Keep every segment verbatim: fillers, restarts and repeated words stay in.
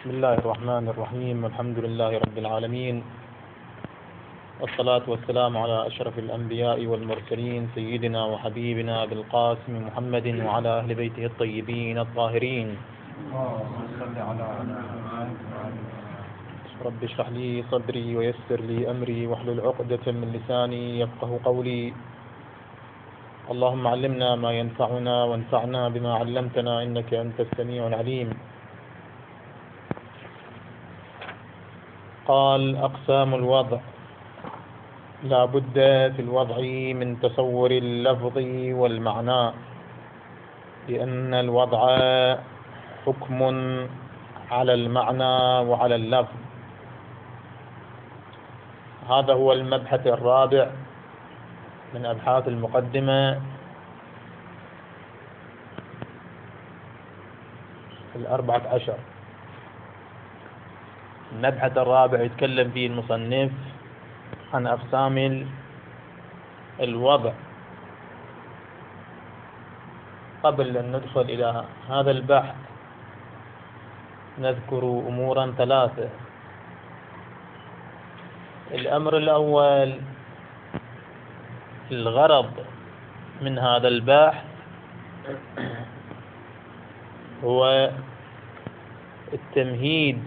بسم الله الرحمن الرحيم، والحمد لله رب العالمين، والصلاة والسلام على أشرف الأنبياء والمرسلين سيدنا وحبيبنا أبي القاسم محمد وعلى أهل بيته الطيبين الطاهرين. رب اشرح لي صدري ويسر لي أمري واحلل عقدة من لساني يفقه قولي. اللهم علمنا ما ينفعنا وانفعنا بما علمتنا إنك أنت السميع العليم. قال: أقسام الوضع. لا بد في الوضع من تصور اللفظ والمعنى، لأن الوضع حكم على المعنى وعلى اللفظ. هذا هو المبحث الرابع من أبحاث المقدمة الأربعة عشر. المبحث الرابع يتكلم فيه المصنف عن أقسام الوضع. قبل أن ندخل إلى هذا البحث نذكر أمورا ثلاثة. الأمر الأول، الغرض من هذا البحث هو التمهيد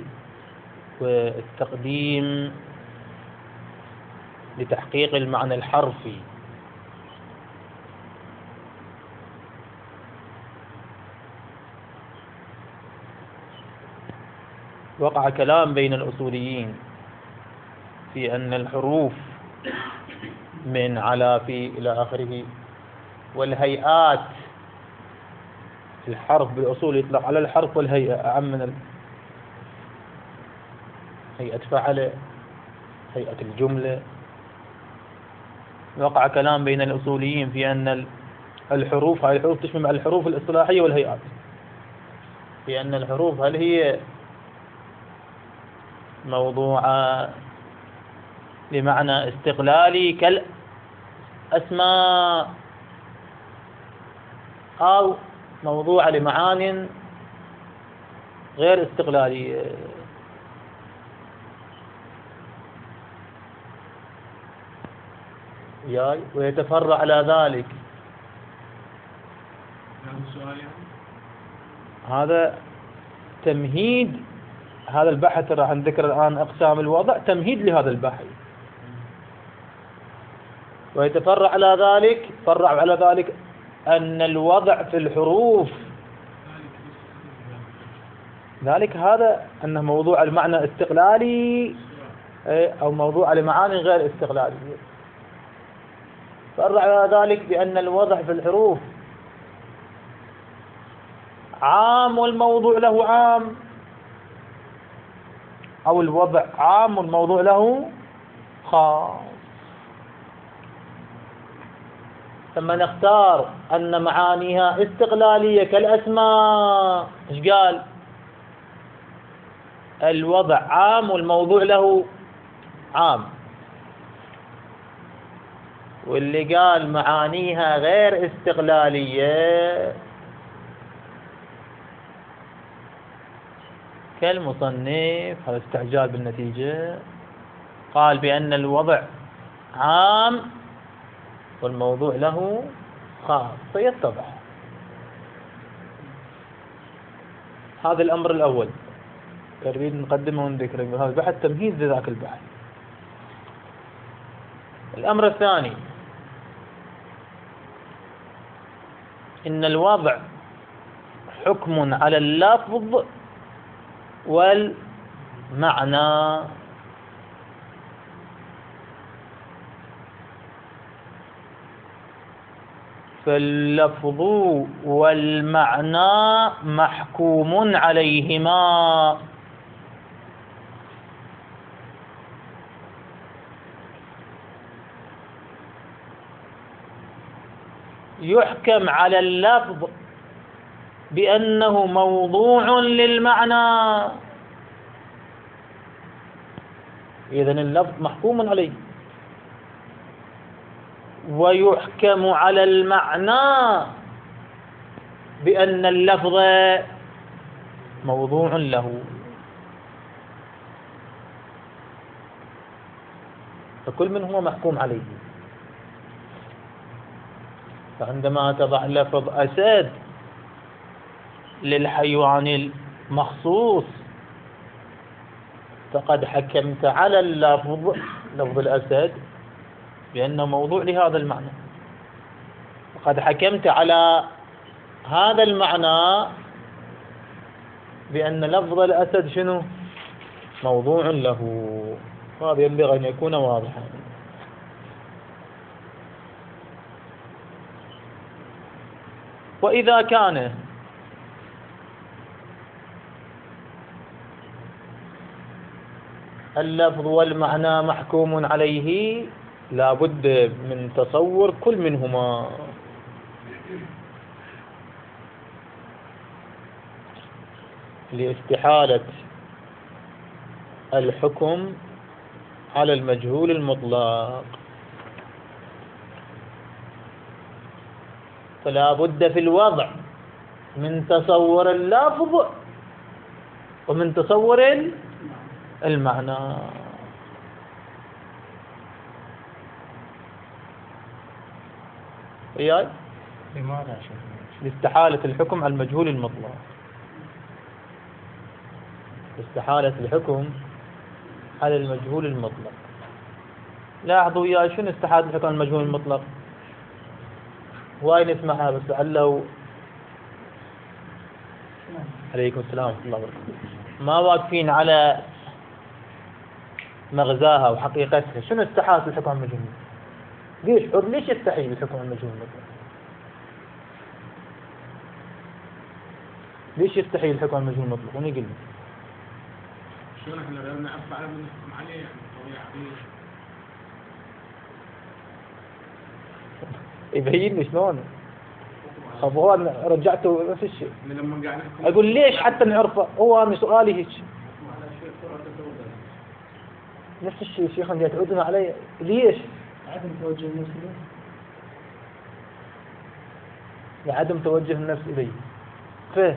والتقديم لتحقيق المعنى الحرفي. وقع كلام بين الأصوليين في أن الحروف من على في إلى آخره والهيئات. الحرف بالأصول يطلق على الحرف والهيئة أعم من هيئة فعل، هيئة الجملة. وقع كلام بين الأصوليين في أن الحروف هاي الحروف تشمل الحروف الاصطلاحية والهيئات، في أن الحروف هل هي موضوعة لمعنى استقلالي كالأسماء، أو موضوعة لمعان غير استقلالية. ياي ويتفرع على ذلك. هذا تمهيد هذا البحث. راح نذكر الآن أقسام الوضع تمهيد لهذا البحث. ويتفرع على ذلك فرع على ذلك أن الوضع في الحروف ذلك هذا أنه موضوع المعنى استقلالي أو موضوع لمعاني غير استقلالية. فرع على ذلك بأن الوضع في الحروف عام والموضوع له عام، أو الوضع عام والموضوع له خاص. ثم نختار أن معانيها استقلالية كالأسماء. إيش قال؟ الوضع عام والموضوع له عام. واللي قال معانيها غير استقلالية كالمصنف، هذا استعجال بالنتيجة، قال بأن الوضع عام والموضوع له خاص. سيتضح هذا الأمر الأول. نريد نقدمه ونذكره. هذا البحث تمهيد لذاك البحث. الأمر الثاني، إن الوضع حكم على اللفظ والمعنى. فاللفظ والمعنى محكوم عليهما. يحكم على اللفظ بأنه موضوع للمعنى، إذن اللفظ محكوم عليه. ويحكم على المعنى بأن اللفظ موضوع له. فكل منهما محكوم عليه. فعندما تضع لفظ أسد للحيوان المخصوص فقد حكمت على اللفظ، لفظ الأسد، بأنه موضوع لهذا المعنى، وقد حكمت على هذا المعنى بأن لفظ الأسد شنو؟ موضوع له. هذا ينبغي أن يكون واضحا. وإذا كان اللفظ والمعنى محكوم عليه لا بد من تصور كل منهما. لاستحالة الحكم على المجهول المطلق، فلا بد في الوضع من تصور اللفظ ومن تصور المعنى. وياي؟ لماذا؟ لاستحالة الحكم على المجهول المطلق. استحالة الحكم على المجهول المطلق. لاحظوا وياي شنو استحالة الحكم على المجهول المطلق؟ واي نسمعها بس لعله. عليكم السلام ورحمة الله وبركاته. ما واقفين على مغزاها وحقيقتها. شنو استحالة الحكم على المجهول المطلق؟ ليش ليش يستحيل الحكم على المجهول المطلق؟ ليش يستحيل الحكم على المجهول المطلق؟ وني قل لي شلون احنا غير نعرف على من نحكم عليه يعني طبيعي. يبين لي شلون؟ طب هو رجعته نفس الشيء. لما قاعد نحكم اقول ليش حتى نعرفه؟ هو انا سؤالي هيك. نفس الشيء شيخنا تعودنا علي. ليش؟ عدم توجه النفس إليه. لعدم توجه النفس إليه. فيه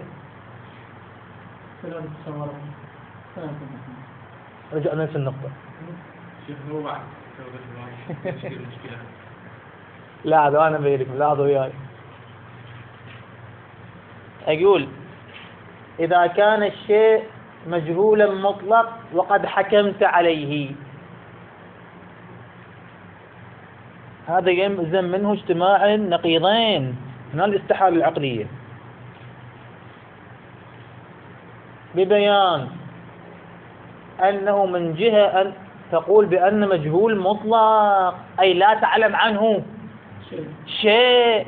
فلا تصور. رجعنا نفس النقطة. شيخ هو بعد مشكلة. لا هذا أنا بينكم، لا هذا وياي. أقول إذا كان الشيء مجهولا مطلق وقد حكمت عليه، هذا يلزم منه اجتماع نقيضين من الاستحالة العقلية، ببيان أنه من جهة أن تقول بأن مجهول مطلق أي لا تعلم عنه شيء،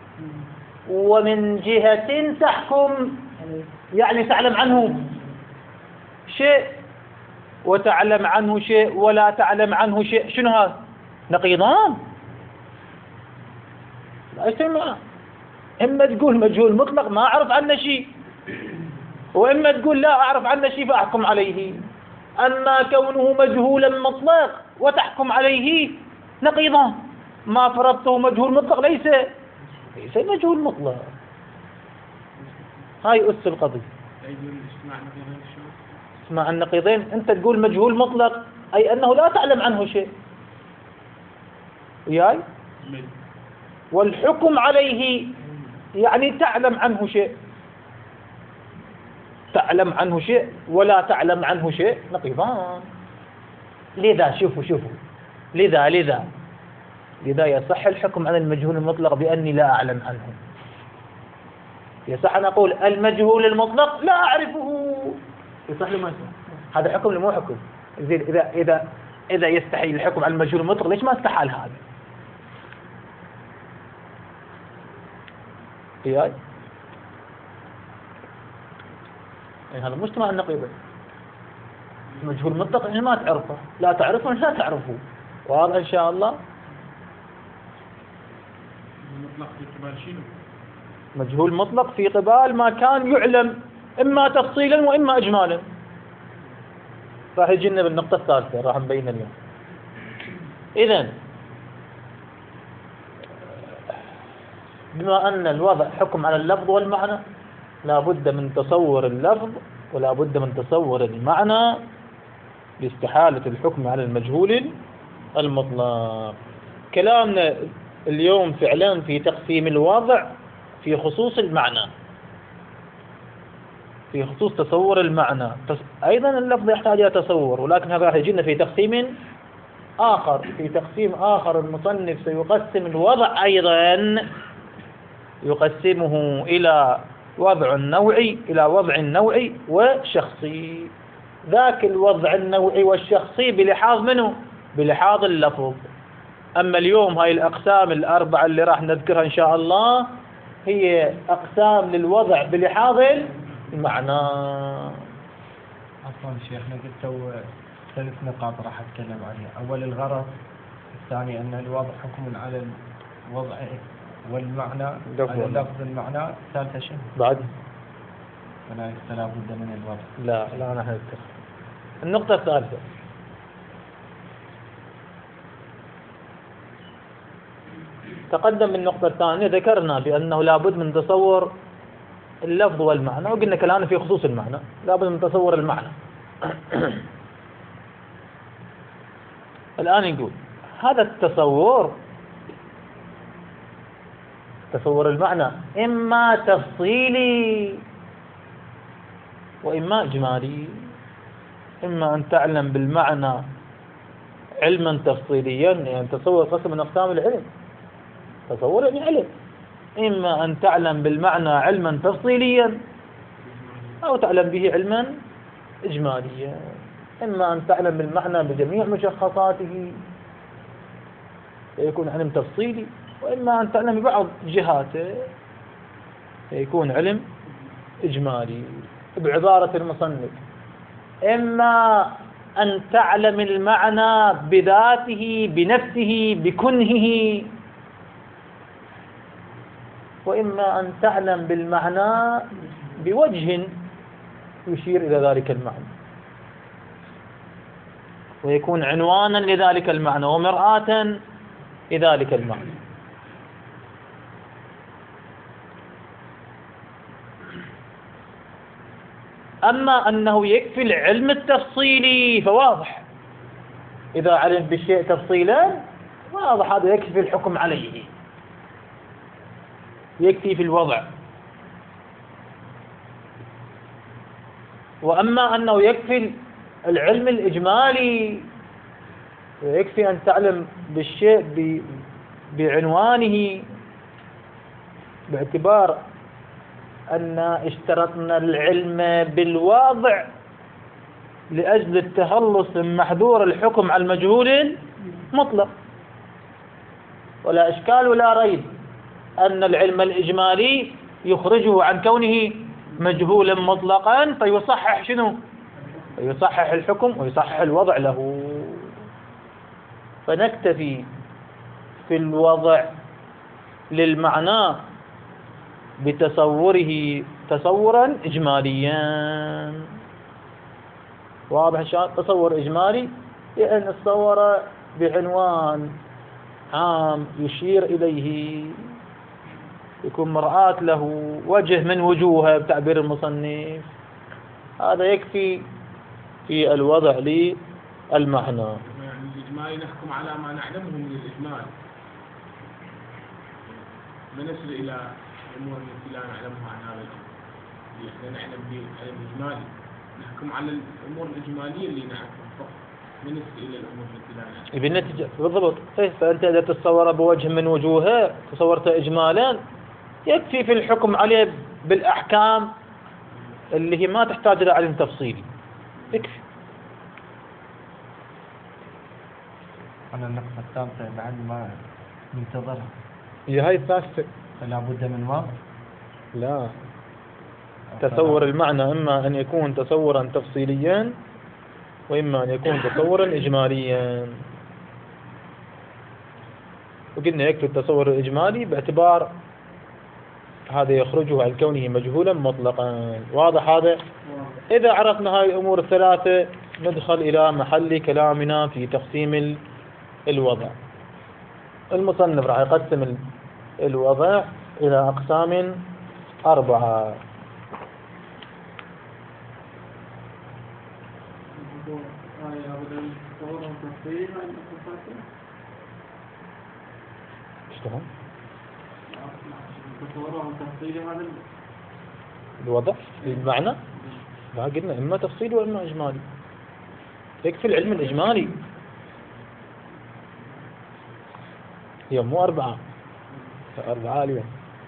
ومن جهة تحكم يعني تعلم عنه شيء وتعلم عنه شيء ولا تعلم عنه شيء. شنو هذا؟ نقيضان لا يجتمع. إما تقول مجهول مطلق ما أعرف عنه شيء، وإما تقول لا أعرف عنه شيء فأحكم عليه. أما كونه مجهولا مطلق وتحكم عليه نقيضان. ما فرضته مجهول مطلق ليس ليس مجهول مطلق. هاي أس القضية. اسمع النقيضين. أنت تقول مجهول مطلق أي أنه لا تعلم عنه شيء، وياي؟ والحكم عليه يعني تعلم عنه شيء. تعلم عنه شيء ولا تعلم عنه شيء نقيضان. لذا شوفوا شوفوا لذا لذا لذا يصح الحكم على المجهول المطلق بأني لا أعلم عنه. يصح أن أقول المجهول المطلق لا أعرفه. يصح لما يصح؟ هذا حكم لمو حكم؟ إذا إذا إذا يستحيل الحكم على المجهول المطلق ليش ما استحال هذا؟ إياي؟ يعني هذا مجتمع النقيضين. مجهول مطلق إن ما تعرفه، لا تعرفه لا تعرفه. واضح إن شاء الله؟ مطلق في قبال شنو؟ مجهول مطلق في قبال ما كان يعلم إما تفصيلا وإما إجمالا. راح يجينا بالنقطة الثالثة راح نبينها اليوم. إذن بما أن الوضع حكم على اللفظ والمعنى لا بد من تصور اللفظ ولا بد من تصور المعنى لاستحالة الحكم على المجهول المطلق. كلامنا اليوم فعلا في تقسيم الوضع في خصوص المعنى، في خصوص تصور المعنى. أيضا اللفظ يحتاج إلى تصور، ولكن هذا راح يجينا في تقسيم آخر. في تقسيم آخر المصنف سيقسم الوضع أيضا، يقسمه إلى وضع نوعي إلى وضع نوعي وشخصي. ذاك الوضع النوعي والشخصي بلحاظ منه؟ بلحاظ اللفظ. أما اليوم هاي الأقسام الأربعة اللي راح نذكرها إن شاء الله هي أقسام للوضع بلحاظ المعنى. عفوا شيخنا، قلت ثلاث نقاط راح أتكلم عليها. أول الغرض، الثاني أن الوضع حكم على الوضع والمعنى على لفظ المعنى، الثالثة شنو؟ بعد فلا فلا بد من الوضع. لا لا نحن نذكر النقطة الثالثة. تقدم النقطة الثانية ذكرنا بأنه لابد من تصور اللفظ والمعنى، وقلنا كلامنا في خصوص المعنى، لابد من تصور المعنى. الآن نقول هذا التصور، تصور المعنى إما تفصيلي وإما إجمالي. إما أن تعلم بالمعنى علما تفصيليا، يعني تصور قسم من أقسام العلم، تصور يعني علم. إما أن تعلم بالمعنى علما تفصيليا أو تعلم به علما إجماليا. إما أن تعلم بالمعنى بجميع مشخصاته فيكون علم تفصيلي، وإما أن تعلم ببعض جهاته فيكون علم إجمالي. بعبارة المصنف، إما أن تعلم المعنى بذاته بنفسه بكنهه، وإما أن تعلم بالمعنى بوجه يشير إلى ذلك المعنى ويكون عنوانا لذلك المعنى ومرآة لذلك المعنى. أما أنه يكفي العلم التفصيلي فواضح، إذا علم بالشيء تفصيلا واضح، هذا يكفي الحكم عليه، يكفي في الوضع. وأما أنه يكفي العلم الإجمالي، يكفي أن تعلم بالشيء بعنوانه، باعتبار أن اشترطنا العلم بالواضع لأجل التخلص من محذور الحكم على المجهول المطلق. ولا إشكال ولا ريب أن العلم الإجمالي يخرجه عن كونه مجهولا مطلقا، فيصحح شنو؟ فيصحح الحكم ويصحح الوضع له. فنكتفي في الوضع للمعنى بتصوره تصورا إجماليا. واضح؟ شان تصور إجمالي يعني تصور بعنوان عام يشير إليه، يكون مرآة له، وجه من وجوهه بتعبير المصنف. هذا يكفي في الوضع للمعنى. يعني الإجمالي نحكم على ما نعلمه من الإجمال، بالنسبة إلى الأمور التي لا نعلمها عن هذا الأمر. إحنا نعلم بالإجمالي نحكم على الأمور الإجمالية اللي نعرفها فقط بالنسبة إلى الأمور التي لا نعرفها. بالنتيجة بالضبط. فأنت إذا تتصور بوجه من وجوهه تصورته إجمالا يكفي في الحكم عليه بالأحكام اللي هي ما تحتاج إلى علم تفصيلي، يكفي. أنا النقطة الثالثة بعد ما ننتظرها، هي هاي الثالثة. فلا بد من وضع. لا، تصور المعنى إما أن يكون تصورا تفصيليا وإما أن يكون تصورا إجماليا. وقلنا يكفي التصور الإجمالي باعتبار هذا يخرجه عن كونه مجهولا مطلقا. واضح هذا؟ إذا عرفنا هاي الأمور الثلاثة ندخل إلى محل كلامنا في تقسيم الوضع. المصنف راح يقسم الوضع إلى أقسام أربعة. اشتغل الوضع المعنى لا قلنا إما تفصيلي وإما إجمالي، يكفي العلم الإجمالي. اليوم مو أربعة أربعة اليوم.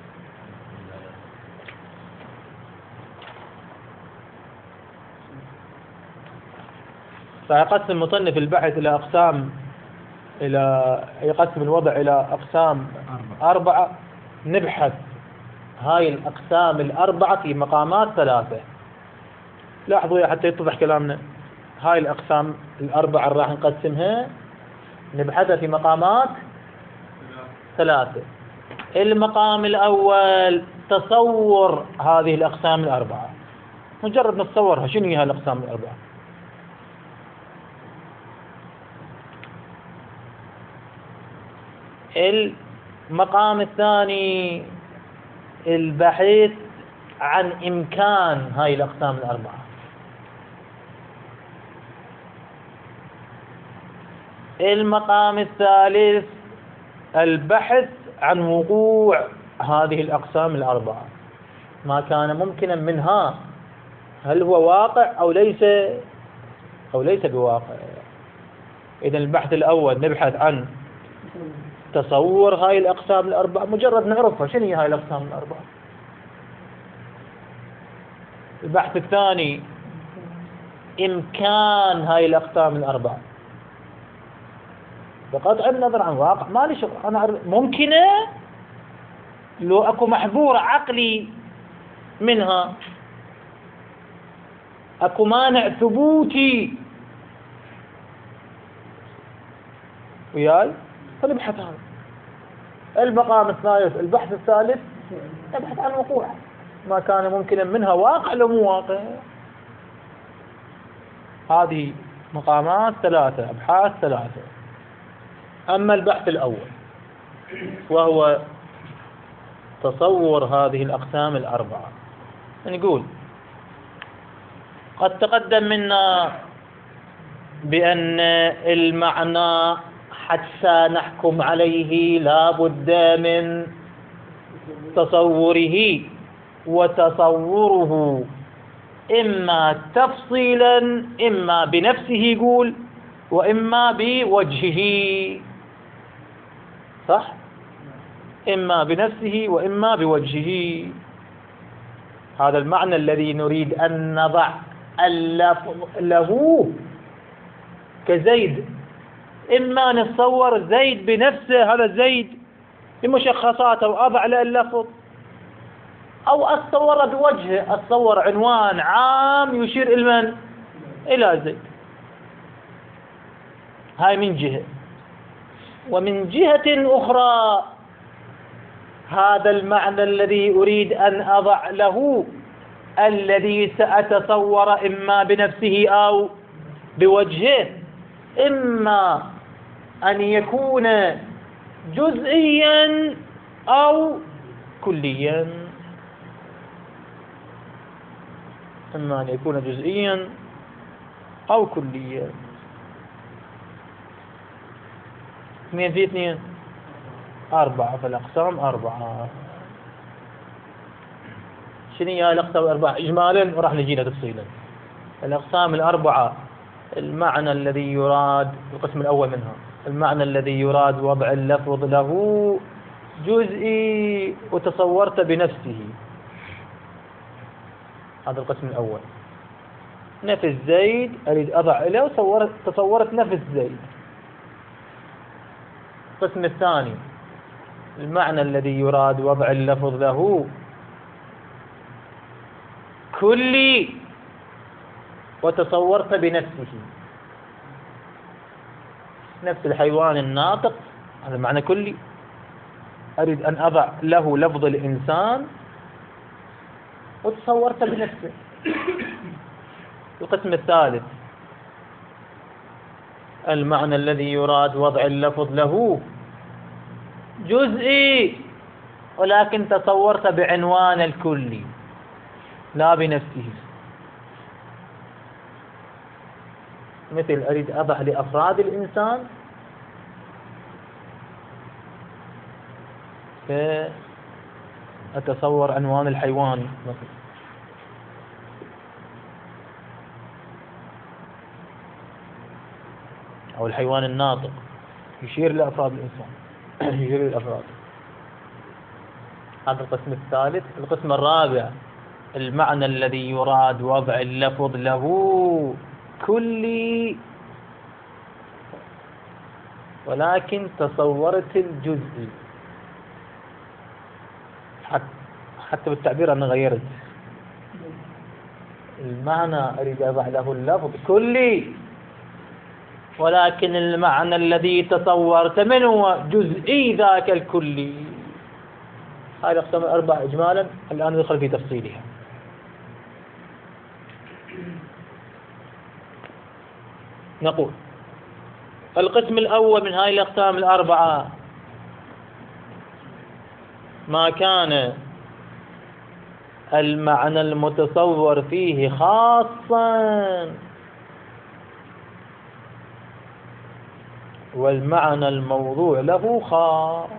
فيقسم المصنف البحث إلى أقسام، إلى يقسم الوضع إلى أقسام أربعة. نبحث هاي الأقسام الأربعة في مقامات ثلاثة. لاحظوا يا حتى يتضح كلامنا، هاي الأقسام الأربعة اللي راح نقسمها نبحثها في مقامات ثلاثة. المقام الأول تصور هذه الأقسام الأربعة، مجرد نتصورها شنو هي الأقسام الأربعة. المقام الثاني البحث عن إمكان هاي الأقسام الأربعة. المقام الثالث البحث عن وقوع هذه الأقسام الأربعة، ما كان ممكنا منها هل هو واقع أو ليس أو ليس بواقع. إذن البحث الأول نبحث عن تصور هاي الأقسام الأربعة، مجرد نعرفها شنو هي هاي الأقسام الأربعة. البحث الثاني إمكان هاي الأقسام الأربعة بقطع النظر عن واقع، ما لي شغل، أنا أعرف ممكنة لو أكو محظور عقلي منها، أكو مانع ثبوتي وياي، فنبحث هذا. المقام الثالث البحث الثالث نبحث عن وقوع ما كان ممكنا منها واقع لو مو واقع. هذه مقامات ثلاثة، أبحاث ثلاثة. أما البحث الأول وهو تصور هذه الأقسام الأربعة، نقول قد تقدم منا بأن المعنى حتى نحكم عليه لا بد من تصوره، وتصوره إما تفصيلا إما بنفسه يقول وإما بوجهه، صح؟ إما بنفسه وإما بوجهه. هذا المعنى الذي نريد أن نضع اللفظ له كزيد، إما نتصور زيد بنفسه، هذا زيد بمشخصاته وأضع له اللفظ، أو أتصور بوجهه، أتصور عنوان عام يشير إلى من؟ إلى زيد. هاي من جهة. ومن جهة أخرى هذا المعنى الذي أريد أن أضع له الذي سأتصور إما بنفسه أو بوجهه، إما أن يكون جزئيا أو كليا، إما أن يكون جزئيا أو كليا. اثنين في اثنين أربعة، فالأقسام أربعة. شنو هي الأقسام الأربعة إجمالا وراح نجينا تفصيلا. الأقسام الأربعة المعنى الذي يراد، القسم الأول منها المعنى الذي يراد وضع اللفظ له جزئي وتصورت بنفسه، هذا القسم الأول. نفس زيد أريد أضع له وتصورت تصورت نفس زيد. القسم الثاني المعنى الذي يراد وضع اللفظ له كلي وتصورت بنفسه، نفس الحيوان الناطق، هذا معنى كلي، أريد أن أضع له لفظ الإنسان وتصورت بنفسه. القسم الثالث المعنى الذي يراد وضع اللفظ له جزئي ولكن تصورت بعنوان الكلي لا بنفسه. مثل أريد أضع لأفراد الإنسان فأتصور عنوان الحيوان مثلا، أو الحيوان الناطق يشير لأفراد الإنسان يشير للأفراد. هذا القسم الثالث. القسم الرابع المعنى الذي يراد وضع اللفظ له كلي، ولكن تصورت الجزئي. حتى بالتعبير أنا غيرت المعنى، أريد أضع له اللفظ كلي، ولكن المعنى الذي تصورت من هو جزئي ذاك الكلي. هاي الأقسام الأربعة إجمالا، الآن ندخل في تفصيلها. نقول القسم الأول من هاي الأقسام الأربعة ما كان المعنى المتصور فيه خاصا والمعنى الموضوع له خاص.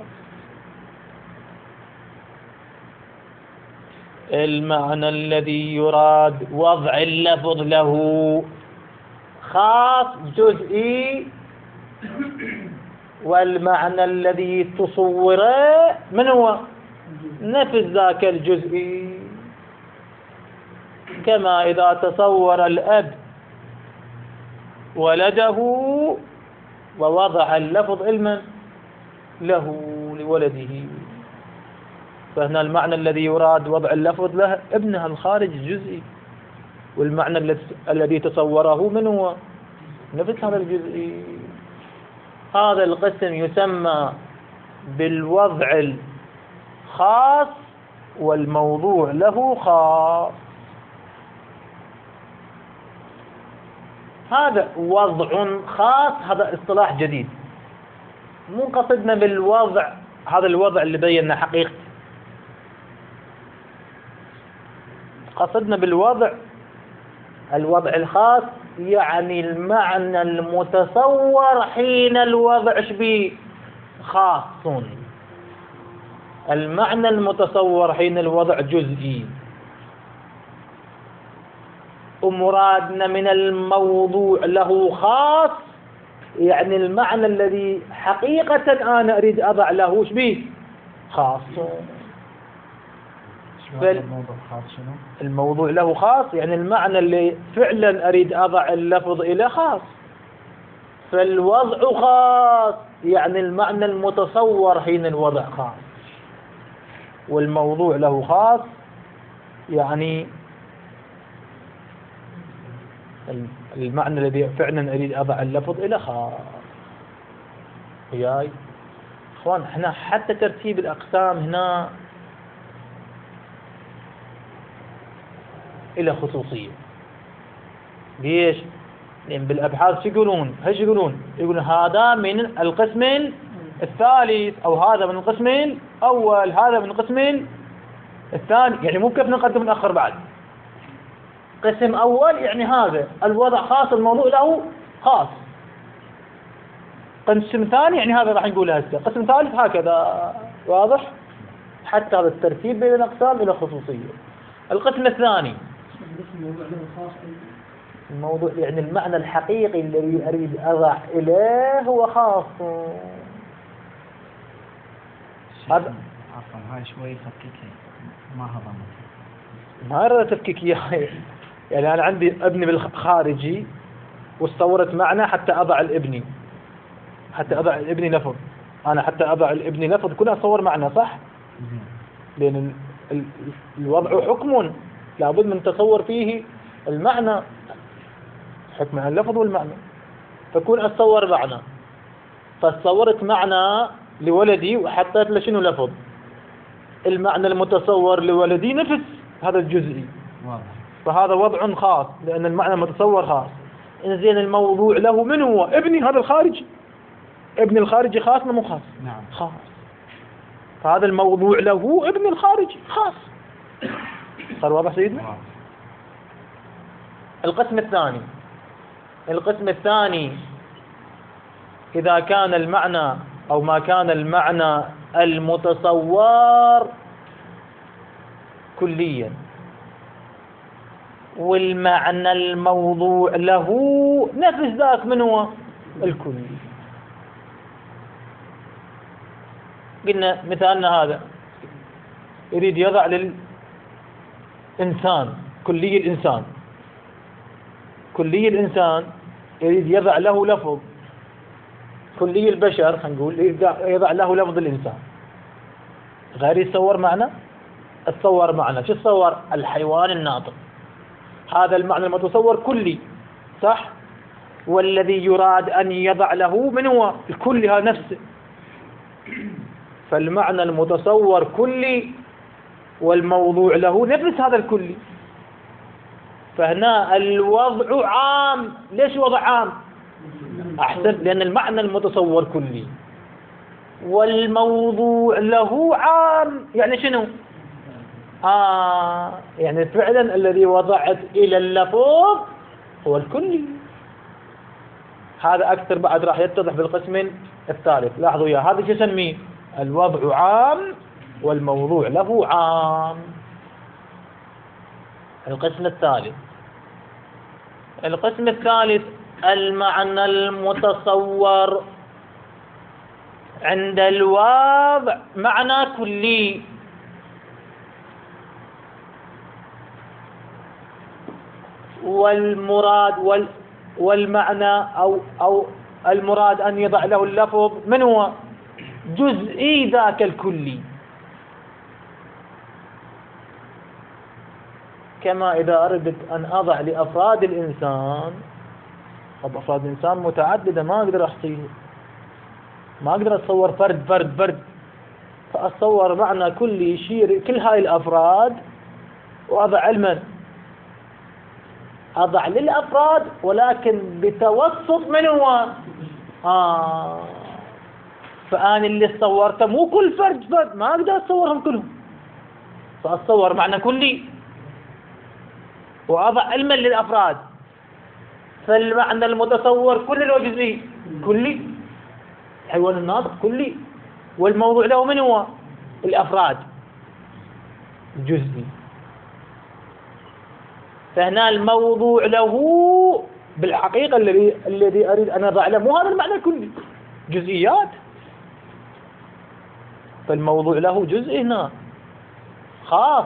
المعنى الذي يراد وضع اللفظ له خاص جزئي، والمعنى الذي تصوره من هو نفس ذاك الجزئي. كما إذا تصور الأب ولده ووضع اللفظ علما له لولده، فهنا المعنى الذي يراد وضع اللفظ له ابنها الخارج جزئي، والمعنى الذي تصوره من هو نفس هذا الجزئي. هذا القسم يسمى بالوضع الخاص والموضوع له خاص. هذا وضع خاص، هذا اصطلاح جديد، مو قصدنا بالوضع هذا الوضع اللي بينا حقيقة، قصدنا بالوضع الوضع الخاص، يعني المعنى المتصور حين الوضع شبيه خاص، المعنى المتصور حين الوضع جزئي. ومرادنا من الموضوع له خاص يعني المعنى الذي حقيقة أنا أريد أضع له شبيه خاص. الموضوع خاص شنو؟ الموضوع له خاص يعني المعنى اللي فعلا أريد أضع اللفظ إليه خاص. فالوضع خاص يعني المعنى المتصور حين الوضع خاص، والموضوع له خاص يعني المعنى الذي فعلا أريد أضع اللفظ إليه خاص. وياي اخوان، احنا حتى ترتيب الأقسام هنا إلى خصوصية. ليش؟ لأن بالأبحاث شو يقولون؟ هش يقولون؟ يقولون هذا من القسم الثالث، أو هذا من القسم الأول، هذا من القسم الثاني. يعني مو كيف نقدم ونأخر بعد. قسم أول يعني هذا الوضع خاص، الموضوع له خاص. قسم ثاني يعني هذا راح نقوله هسه. قسم ثالث هكذا. واضح؟ حتى هذا الترتيب بين الأقسام إلى خصوصية. القسم الثاني الموضوع يعني المعنى الحقيقي الذي أريد أضع إليه هو خاص. هذا عفوا هاي شوي تفكيكي ما هضمت. ما أرى تفكيكي يعني أنا عندي ابني بالخارجي واستورت معنى حتى أضع الابني حتى أضع الابني لفظ. أنا حتى أضع الابني لفظ كنا أصور معنى صح؟ لأن الوضع حكم لابد من تصور فيه المعنى، حكم عن اللفظ والمعنى. فكون أتصور معنى، فتصورت معنى لولدي وحطيت له شنو لفظ، المعنى المتصور لولدي نفس هذا الجزئي، فهذا وضع خاص لأن المعنى المتصور خاص. إنزين الموضوع له من هو؟ ابني هذا الخارجي. ابن الخارجي خاص مو خاص؟ نعم خاص. فهذا الموضوع له ابن الخارجي خاص. صار واضح سيدنا؟ القسم الثاني القسم الثاني إذا كان المعنى أو ما كان المعنى المتصور كليا والمعنى الموضوع له نفس ذاك من هو الكلي. قلنا مثالنا هذا يريد يضع للإنسان كلي الإنسان كلي الإنسان يريد يضع له لفظ كلي البشر خلينا نقول يضع له لفظ الإنسان غير يتصور معنى تصور معنى شو تصور الحيوان الناطق هذا المعنى المتصور كلي صح والذي يراد أن يضع له من هو الكلي هذا نفسه فالمعنى المتصور كلي والموضوع له نفس هذا الكلي فهنا الوضع عام. ليش وضع عام؟ أحسن لأن المعنى المتصور كلي والموضوع له عام يعني شنو؟ آه يعني فعلا الذي وضعت إلى اللفظ هو الكلي. هذا أكثر بعد راح يتضح في القسم الثالث. لاحظوا يا هذا شو يسميه؟ الوضع عام والموضوع له عام. القسم الثالث القسم الثالث المعنى المتصور عند الوضع معنى كلي والمراد وال والمعنى أو أو المراد أن يضع له اللفظ من هو جزئي ذاك الكلي. كما إذا أردت أن أضع لأفراد الإنسان طب أفراد الإنسان متعددة ما أقدر أحصيه ما أقدر أتصور فرد فرد فرد فأتصور معنى كلي يشير كل هاي الأفراد وأضع علما أضع للأفراد ولكن بتوسط من هو آه فأنا اللي صورته مو كل فرد فرد ما أقدر أتصورهم كلهم فأتصور معنى كلي وأضع علما للأفراد فالمعنى المتصور كل وجزئي كلي الحيوان الناطق كلي والموضوع له من هو الأفراد جزئي. فهنا الموضوع له بالحقيقة الذي الذي أريد أن أضع له مو هذا المعنى الكلي جزئيات فالموضوع له جزء هنا خاص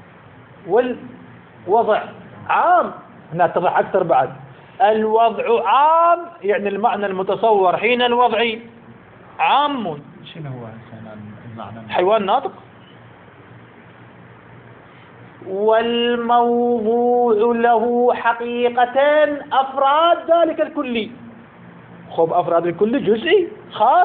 والوضع عام. هنا اتضح أكثر بعد الوضع عام يعني المعنى المتصور حين الوضع عام. شنو هو المعنى؟ حيوان ناطق. والموضوع له حقيقة أفراد ذلك الكلي. خب أفراد الكلي جزئي خاص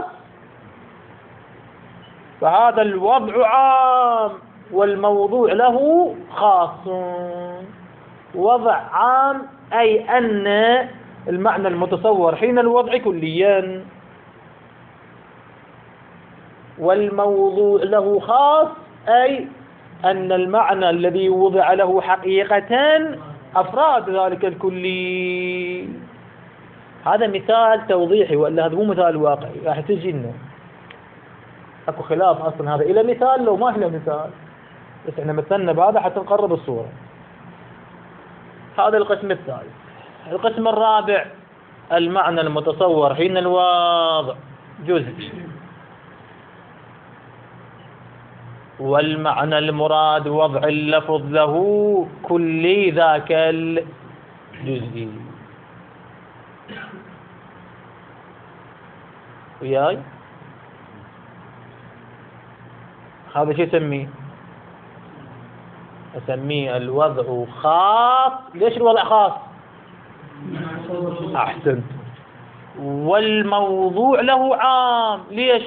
فهذا الوضع عام والموضوع له خاص. وضع عام أي أن المعنى المتصور حين الوضع كليا والموضوع له خاص أي أن المعنى الذي وضع له حقيقة أفراد ذلك الكلي. هذا مثال توضيحي ولا هذا مو مثال واقعي راح تجي لنا اكو خلاف اصلا هذا الى مثال لو ما الى مثال بس احنا مثلنا بهذا حتى نقرب الصورة. هذا القسم الثالث. القسم الرابع المعنى المتصور حين الوضع جزء والمعنى المراد وضع اللفظ له كلي ذاك الجزئي. وياي هذا شو يسميه؟ أسميه الوضع خاص. ليش الوضع خاص؟ أحسنت. والموضوع له عام. ليش؟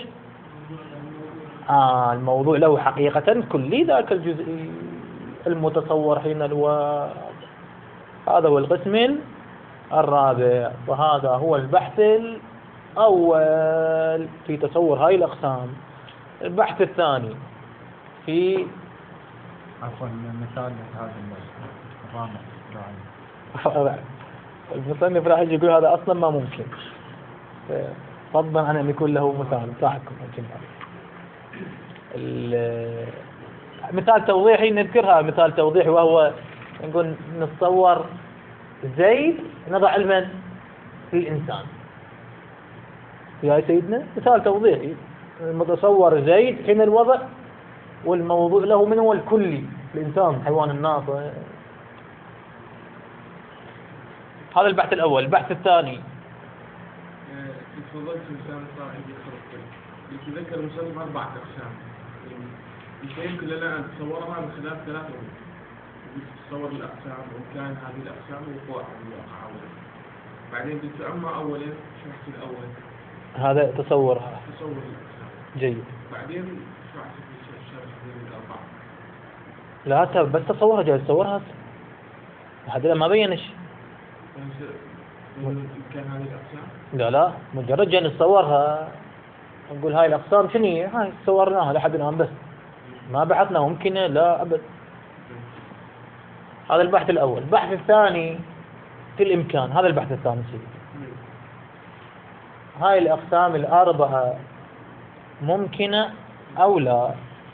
آه الموضوع له حقيقة كلي ذاك الجزء المتصور حين الوضع. هذا هو القسم الرابع وهذا هو البحث الأول في تصور هاي الأقسام. البحث الثاني في عفوا مثال هذا الرابع المصنف راح يجي يقول هذا أصلا ما ممكن، فضلا عن أن يكون له مثال صاحبكم مثال توضيحي نذكرها، مثال توضيحي وهو نقول نتصور زيد نضع المن في الإنسان يا سيدنا، مثال توضيحي المتصور زيد حين الوضع والموضوع له من هو الكلي الإنسان حيوان الناطق. هذا البحث الأول. البحث الثاني تفضلت مثال صاحبي خلق يتذكر المصنف أربعة أقسام يمكن لنا أن نتصورها من خلال ثلاثة أمور. نتصور الأقسام وإمكان هذه الأقسام ووقوع الواقع أولا، بعدين بتأمى أولا شرحت الأول هذا تصورها تصور الأقسام جيد، بعدين شرحت في الشرح بين الأربعة. لا هسه بس تصورها جاي تصورها هذا ما بينش إمكان هذه الأقسام. لا لا مجرد جاي نتصورها نقول هاي الأقسام شنو هي؟ هاي صورناها لحد الآن بس ما بحثنا ممكنة لا أبد. هذا البحث الأول. البحث الثاني في الإمكان، هذا البحث الثاني سيدي. هاي الأقسام الأربعة ممكنة أو لا؟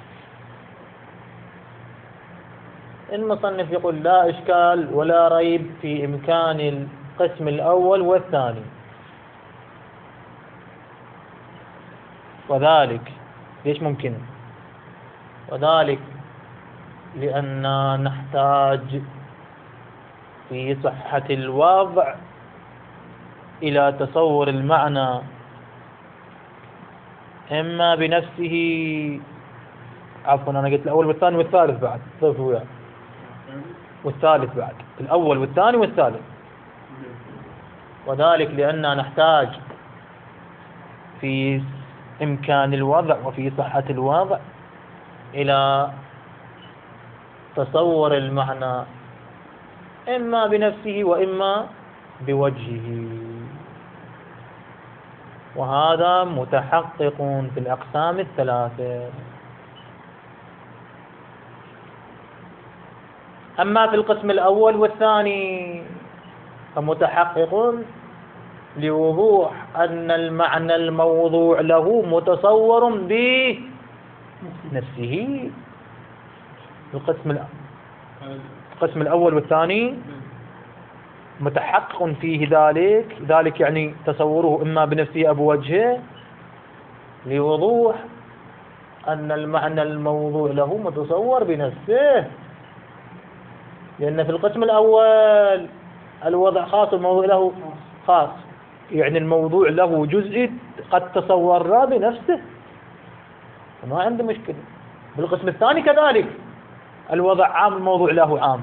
المصنف يقول لا إشكال ولا ريب في إمكان القسم الأول والثاني، وذلك ليش ممكن؟ وذلك لأننا نحتاج في صحة الوضع إلى تصور المعنى إما بنفسه، عفوا أنا قلت الأول والثاني والثالث بعد صفوا والثالث بعد الأول والثاني والثالث. وذلك لأننا نحتاج في إمكان الوضع وفي صحة الوضع إلى تصور المعنى إما بنفسه وإما بوجهه، وهذا متحقق في الأقسام الثلاثة. أما في القسم الأول والثاني فمتحقق لوضوح أن المعنى الموضوع له متصور بنفسه. القسم القسم الأول والثاني متحقق فيه ذلك، ذلك يعني تصوره إما بنفسه أو بوجهه، لوضوح أن المعنى الموضوع له متصور بنفسه. لأن في القسم الأول الوضع خاص والموضوع له خاص، يعني الموضوع له جزء قد تصورنا بنفسه فما عنده مشكلة. بالقسم الثاني كذلك الوضع عام الموضوع له عام،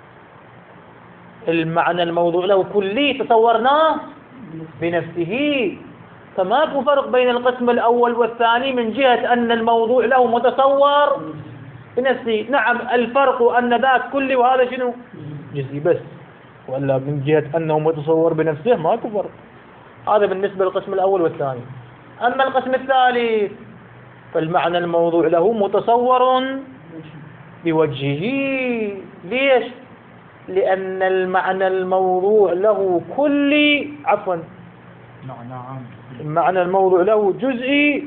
المعنى الموضوع له كلي تصورناه بنفسه، فما في فرق بين القسم الأول والثاني من جهة أن الموضوع له متصور بنفسه. نعم الفرق أن ذاك كلي وهذا شنو جزئي بس، ولا من جهة أنه متصور بنفسه ما في فرق. هذا بالنسبة للقسم الأول والثاني. أما القسم الثالث فالمعنى الموضوع له متصور بوجهه. ليش؟ لأن المعنى الموضوع له كلي عفوا المعنى الموضوع له جزئي،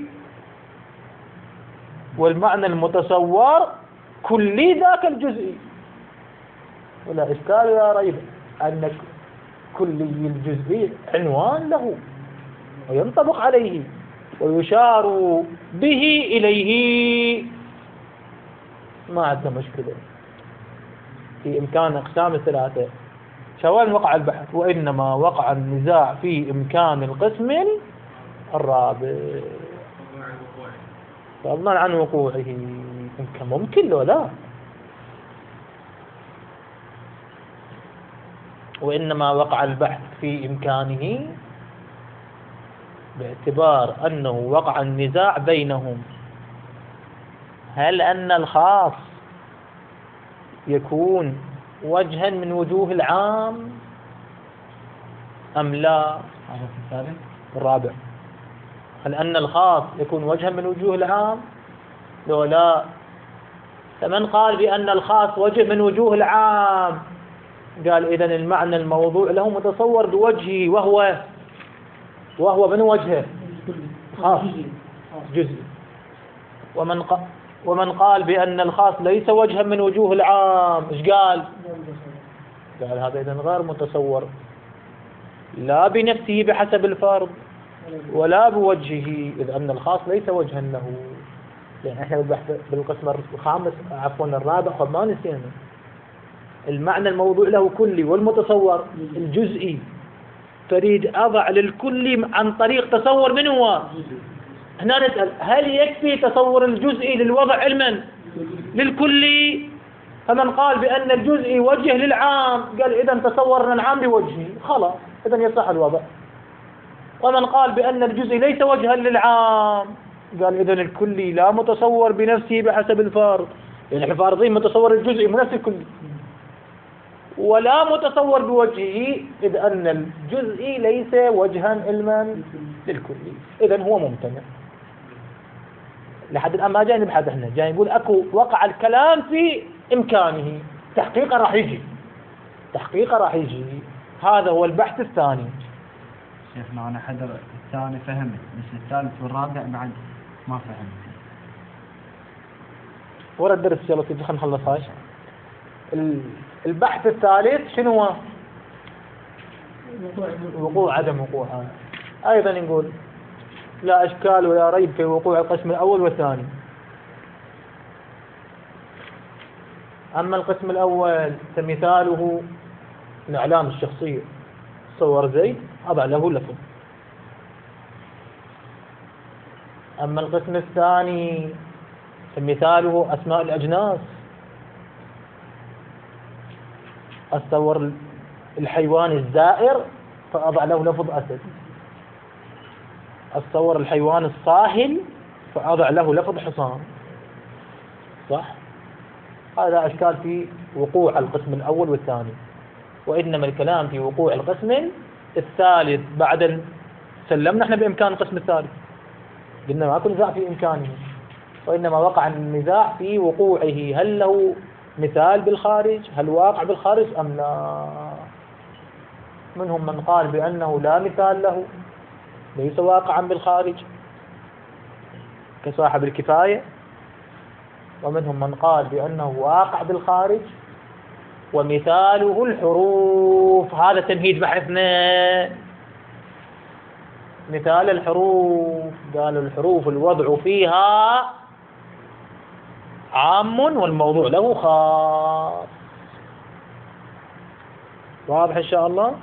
والمعنى المتصور كلي ذاك الجزئي. ولا إشكال ولا ريب أن كلي الجزئي عنوان له وينطبق عليه ويشار به إليه، ما عندنا مشكلة. في إمكان أقسام الثلاثة. شوال وقع البحث، وإنما وقع النزاع في إمكان القسم الرابع فضلا عن وقوعه. يمكن ممكن لو لا، وإنما وقع البحث في إمكانه باعتبار أنه وقع النزاع بينهم، هل أن الخاص يكون وجها من وجوه العام أم لا؟ هذا في الثالث الرابع. هل أن الخاص يكون وجها من وجوه العام لو لا؟ فمن قال بأن الخاص وجه من وجوه العام قال إذن المعنى الموضوع له متصور بوجهه، وهو وهو من وجهه خاص جزء. ومن قال ومن قال بأن الخاص ليس وجها من وجوه العام، إيش قال؟ قال هذا إذن غير متصور لا بنفسه بحسب الفرض ولا بوجهه، إذ أن الخاص ليس وجها له. لأن احنا بالبحث بالقسم الخامس عفوا الرابع قد ما نسينا المعنى الموضوع له كلي والمتصور الجزئي، تريد أضع للكلي عن طريق تصور من هو؟ هنا نسأل هل يكفي تصور الجزئي للوضع علما للكلي؟ فمن قال بأن الجزئي وجه للعام قال إذا تصورنا العام بوجهه خلاص إذا يصح الوضع. ومن قال بأن الجزئي ليس وجها للعام قال إذا الكلي لا متصور بنفسه بحسب الفارض، يعني احنا فارضين متصور الجزئي من نفس الكلي، ولا متصور بوجهه إذ أن الجزئي ليس وجها علما للكلي، إذا هو ممتنع. لحد الآن ما جاي نبحث احنا، جاي نقول أكو وقع الكلام في إمكانه، تحقيقا راح يجي تحقيقا راح يجي هذا هو البحث الثاني. شيخنا أنا حدر الثاني فهمت، بس الثالث والرابع بعد ما فهمت. ورا الدرس يلا تيجي خلينا نخلص هاي. البحث الثالث شنو هو؟ وقوع عدم وقوع. أيضا نقول لا إشكال ولا ريب في وقوع القسم الأول والثاني. أما القسم الأول فمثاله الإعلام الشخصية، صور زيد أضع له لفظ. أما القسم الثاني فمثاله أسماء الأجناس، أصور الحيوان الزائر فأضع له لفظ أسد، أصور الحيوان الصاهل فأضع له لفظ حصان. صح؟ هذا أشكال في وقوع القسم الأول والثاني، وإنما الكلام في وقوع القسم الثالث بعد سلمنا احنا بإمكان القسم الثالث، قلنا ما كل نزاع في إمكانه، وإنما وقع النزاع في وقوعه، هل له مثال بالخارج؟ هل واقع بالخارج أم لا؟ منهم من قال بأنه لا مثال له ليس واقعا بالخارج كصاحب الكفاية، ومنهم من قال بأنه واقع بالخارج ومثاله الحروف. هذا تمهيد بحثنا، مثال الحروف قالوا الحروف الوضع فيها عام والموضوع له خاص. واضح إن شاء الله؟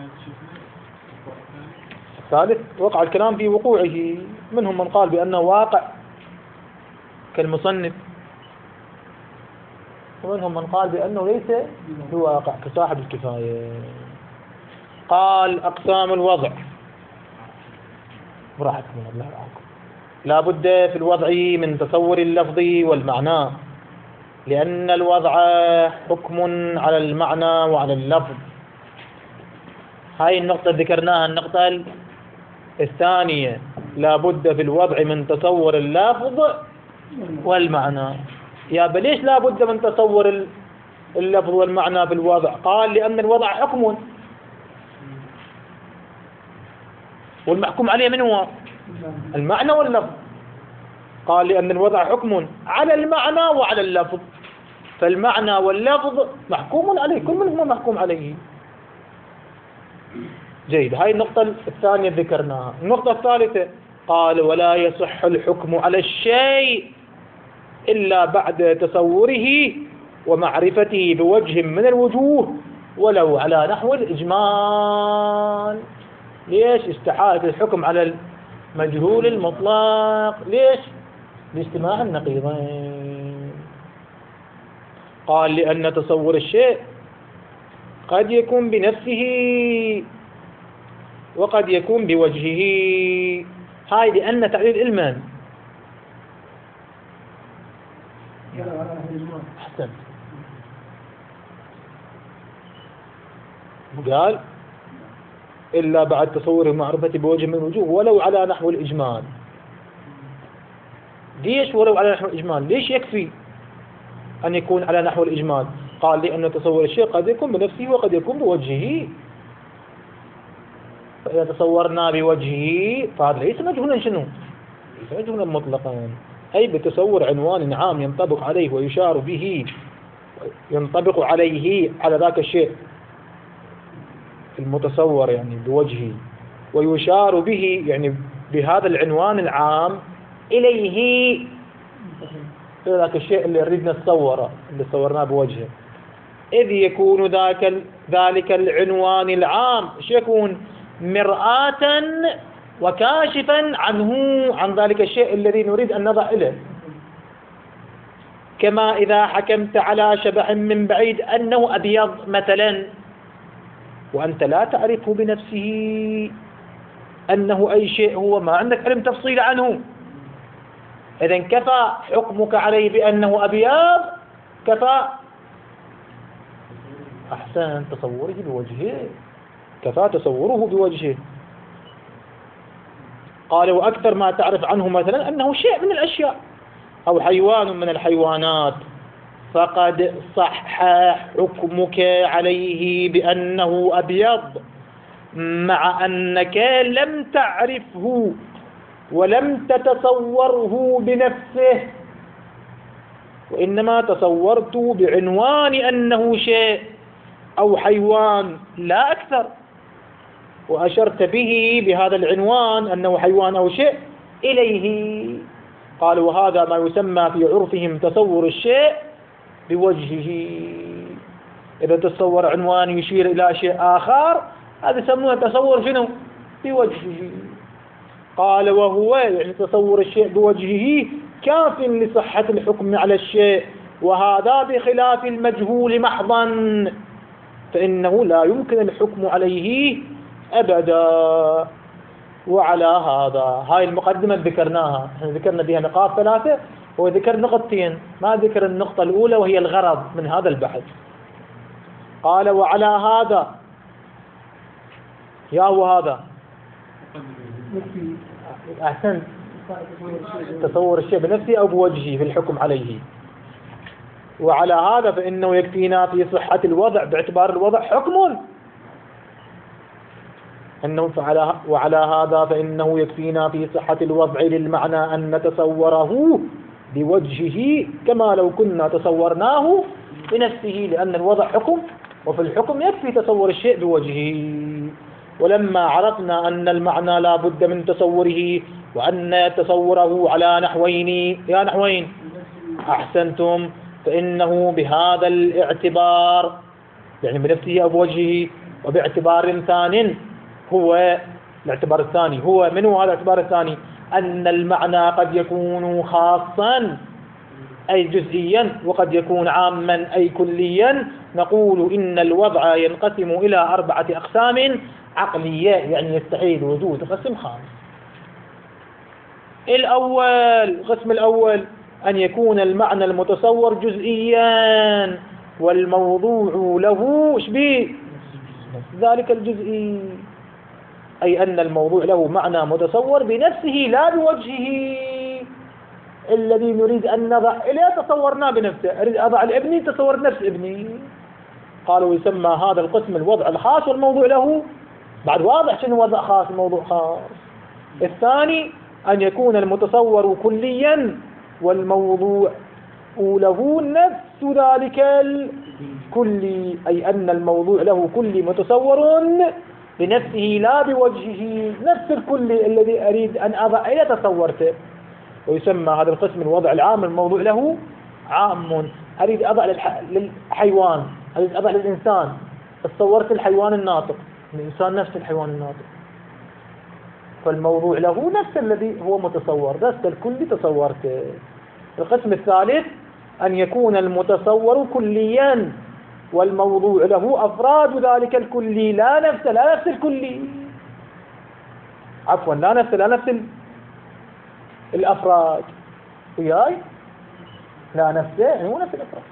الثالث وقع الكلام في وقوعه، منهم من قال بأنه واقع كالمصنف، ومنهم من قال بأنه ليس بواقع كصاحب الكفاية. قال أقسام الوضع براحتكم الله يرعاكم. لا بد في الوضع من تصور اللفظ والمعنى، لأن الوضع حكم على المعنى وعلى اللفظ. هاي النقطة ذكرناها. النقطة الثانية لا بد في الوضع من تصور اللفظ والمعنى. يا بليش لا بد من تصور اللفظ والمعنى في الوضع؟ قال لأن الوضع حكم، والمحكوم عليه من هو؟ المعنى واللفظ. قال لأن الوضع حكم على المعنى وعلى اللفظ، فالمعنى واللفظ محكوم عليه، كل منهما محكوم عليه. جيد، هاي النقطة الثانية ذكرناها. النقطة الثالثة قال ولا يصح الحكم على الشيء إلا بعد تصوره ومعرفته بوجه من الوجوه ولو على نحو الإجمال. ليش؟ استحالة الحكم على المجهول المطلق. ليش؟ لاجتماع النقيضين. قال لأن تصور الشيء قد يكون بنفسه وقد يكون بوجهه. هاي لأن تعليل علما. أحسن. قال إلا بعد تصور المعرفة بوجه من الوجوه ولو على نحو الإجمال. ليش ولو على نحو الإجمال؟ ليش يكفي أن يكون على نحو الإجمال؟ قال لي أن تصور الشيء قد يكون بنفسه وقد يكون بوجهه، فإذا تصورنا بوجهه فهذا ليس مجهولا شنو؟ ليس مجهولا مطلقا، أي بتصور عنوان عام ينطبق عليه ويشار به، ينطبق عليه على ذاك الشيء المتصور يعني بوجهه، ويشار به يعني بهذا العنوان العام إليه ذاك الشيء اللي ردنا نتصوره اللي صورناه بوجهه، إذ يكون ذاك ذلك العنوان العام ايش يكون؟ مرآة وكاشفا عنه عن ذلك الشيء الذي نريد أن نضع إليه. كما إذا حكمت على شبح من بعيد أنه أبيض مثلا وأنت لا تعرفه بنفسه أنه أي شيء هو، ما عندك علم تفصيل عنه، إذن كفى حكمك عليه بأنه أبيض، كفى أحسن تصوره بوجهه، كفى تصوره بوجهه. قال وأكثر ما تعرف عنه مثلا أنه شيء من الأشياء أو حيوان من الحيوانات، فقد صح حكمك عليه بأنه أبيض مع أنك لم تعرفه ولم تتصوره بنفسه، وإنما تصورت بعنوان أنه شيء أو حيوان لا أكثر، وأشرت به بهذا العنوان أنه حيوان أو شيء إليه. قال وهذا ما يسمى في عرفهم تصور الشيء بوجهه. إذا تصور عنوان يشير إلى شيء آخر هذا يسمونه تصور شنو؟ بوجهه. قال وهو يعني تصور الشيء بوجهه كاف لصحة الحكم على الشيء، وهذا بخلاف المجهول محضا، فإنه لا يمكن الحكم عليه أبدا. وعلى هذا هاي المقدمة ذكرناها، ذكرنا بها نقاط ثلاثة، وذكر نقطتين ما ذكر النقطة الأولى وهي الغرض من هذا البحث. قال وعلى هذا، يا هو هذا أحسن تصور الشيء بنفسه أو بوجهه في الحكم عليه. وعلى هذا فإنه يكفينا في صحة الوضع باعتبار الوضع حكم، أنه فعلى وعلى هذا فإنه يكفينا في صحة الوضع للمعنى أن نتصوره بوجهه كما لو كنا تصورناه بنفسه، لأن الوضع حكم، وفي الحكم يكفي تصور الشيء بوجهه. ولما عرفنا أن المعنى لا بد من تصوره، وأن تصوره على نحوين، يا نحوين أحسنتم، فإنه بهذا الاعتبار يعني بنفسه أو بوجهه، وباعتبار ثان هو الاعتبار الثاني هو من هو هذا الاعتبار الثاني؟ أن المعنى قد يكون خاصا أي جزئيا، وقد يكون عاما أي كليا. نقول إن الوضع ينقسم إلى أربعة أقسام عقلية، يعني يستحيل وجود قسم خامس. الأول، القسم الأول أن يكون المعنى المتصور جزئيا والموضوع له شبيه ذلك الجزئي، أي أن الموضوع له معنى متصور بنفسه لا بوجهه الذي نريد أن نضع إليه تصورناه بنفسه. أريد أضع لابني تصور نفس ابني، قالوا يسمى هذا القسم الوضع الخاص والموضوع له. بعد واضح شنو وضع خاص الموضوع خاص. الثاني أن يكون المتصور كليا والموضوع له نفس ذلك الكلي، أي أن الموضوع له كلي متصور بنفسه لا بوجهه، نفس الكلي الذي أريد أن أضع إلى تصورته. ويسمى هذا القسم الوضع العام الموضوع له عام. أريد أضع للحيوان، أريد أضع للإنسان، تصورت الحيوان الناطق، الإنسان نفس الحيوان الناطق، فالموضوع له نفس الذي هو متصور، نفس الكلي تصورته. القسم الثالث أن يكون المتصور كليا والموضوع له أفراد ذلك الكلي، لا نفس لا نفس الكلي عفوا لا نفس لا نفس الأفراد وياي لا نفسه يعني مو نفس الأفراد.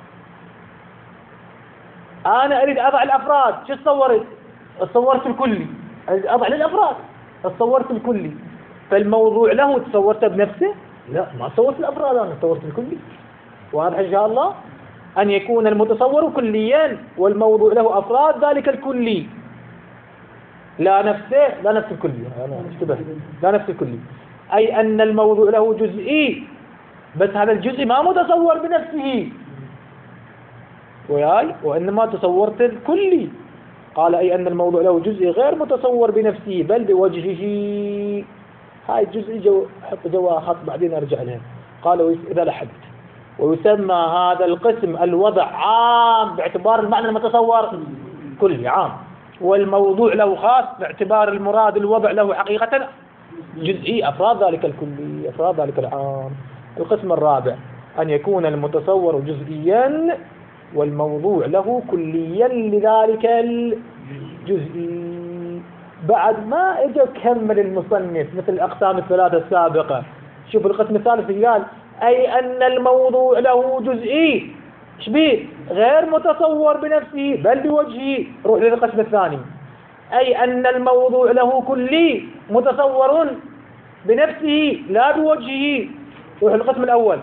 أنا أريد أضع الأفراد، شو تصورت؟ تصورت الكلي، أريد أضع للأفراد تصورت الكلي، فالموضوع له تصورته بنفسه؟ لا، ما تصورت الأفراد، أنا تصورت الكلي. واضح إن شاء الله؟ أن يكون المتصور كليا والموضوع له أفراد ذلك الكلي، لا نفسه لا نفس الكلي، أنا اشتبه، لا نفس الكلي، أي أن الموضوع له جزئي بس هذا الجزء ما متصور بنفسه وياي، وإنما تصورت الكلي. قال أي أن الموضوع له جزء غير متصور بنفسه بل بوجهه. هاي الجزء جو حط جوا خط بعدين أرجع لها. قال إذا لحقت ويسمى هذا القسم الوضع عام باعتبار المعنى المتصور كلي عام، والموضوع له خاص باعتبار المراد الوضع له حقيقة جزئي أفراد ذلك الكلي أفراد ذلك العام. القسم الرابع أن يكون المتصور جزئيا والموضوع له كليا لذلك الجزئي. بعد ما اجى كمل المصنف مثل الأقسام الثلاثة السابقة. شوف القسم الثالث قال أي أن الموضوع له جزئي شبيه غير متصور بنفسه بل بوجهه. روح للقسم الثاني أي أن الموضوع له كلي متصور بنفسه لا بوجهه. روح للقسم الأول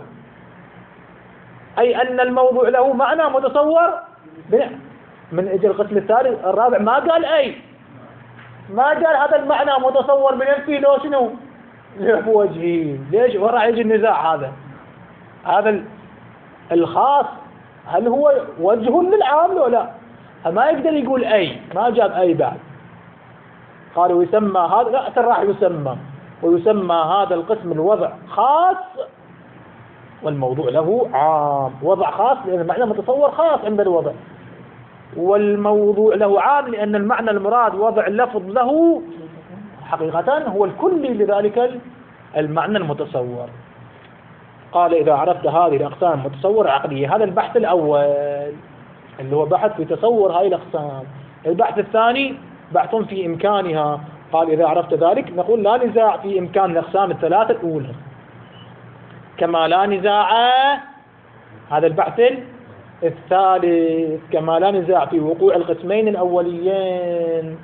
أي أن الموضوع له معنى متصور من اجى القسم الثالث الرابع ما قال أي، ما قال هذا المعنى متصور بنفسه لو شنو بوجهه. ليش؟ وراح يجي النزاع. هذا هذا الخاص هل هو وجه للعام لو لا؟ ما يقدر يقول أي، ما جاب أي بعد. قالوا يسمى هذا لا راح يسمى ويسمى هذا القسم الوضع خاص والموضوع له عام. وضع خاص لأن المعنى متصور خاص عند الوضع، والموضوع له عام لأن المعنى المراد وضع اللفظ له حقيقة هو الكلي لذلك المعنى المتصور. قال إذا عرفت هذه الأقسام متصور عقلية. هذا البحث الأول اللي هو بحث في تصور هذه الأقسام. البحث الثاني بحث في إمكانها. قال إذا عرفت ذلك نقول لا نزاع في إمكان الأقسام الثلاثة الأولى كما لا نزاع. هذا البحث الثالث كما لا نزاع في وقوع القسمين الأوليين.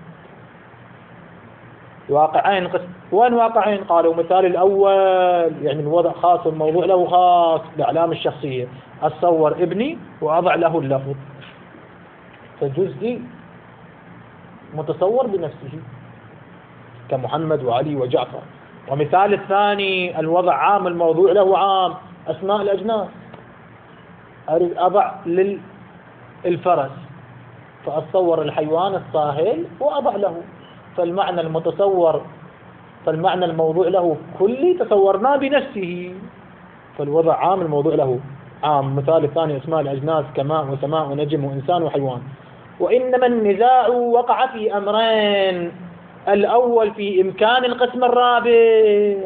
واقعين قسم وين واقعين؟ قالوا مثال الأول يعني الوضع خاص والموضوع له خاص بأعلام الشخصية. أتصور ابني وأضع له اللفظ فجزئي متصور بنفسه كمحمد وعلي وجعفر. ومثال الثاني الوضع عام الموضوع له عام أسماء الأجناس. أريد أضع للفرس فأتصور الحيوان الصاهل وأضع له، فالمعنى المتصور فالمعنى الموضوع له كلي تصورناه بنفسه فالوضع عام الموضوع له عام. مثال الثاني أسماء الأجناس كماء وسماء ونجم وإنسان وحيوان. وإنما النزاع وقع في أمرين. الأول في إمكان القسم الرابع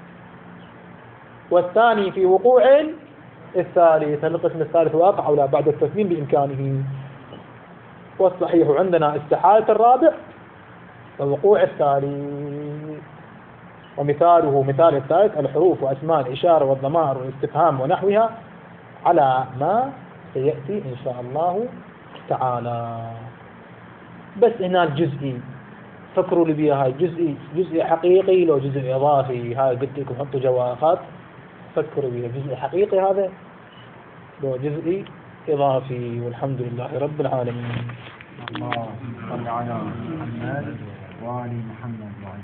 والثاني في وقوع الثالث. هل القسم الثالث واقع أو لا بعد التثمين بإمكانه؟ والصحيح عندنا استحالة الرابع ووقوع الثالث. ومثاله مثال الثالث الحروف وأسماء الإشارة والضمائر والاستفهام ونحوها على ما سيأتي إن شاء الله تعالى. بس هنا الجزئي فكروا لي بيها. هاي جزئي جزئي حقيقي لو جزء إضافي. هاي قلت لكم حطوا جواخات فكروا بيها. جزئي حقيقي هذا لو جزئي إضافي. والحمد لله رب العالمين. الله صل على محمد وآل محمد.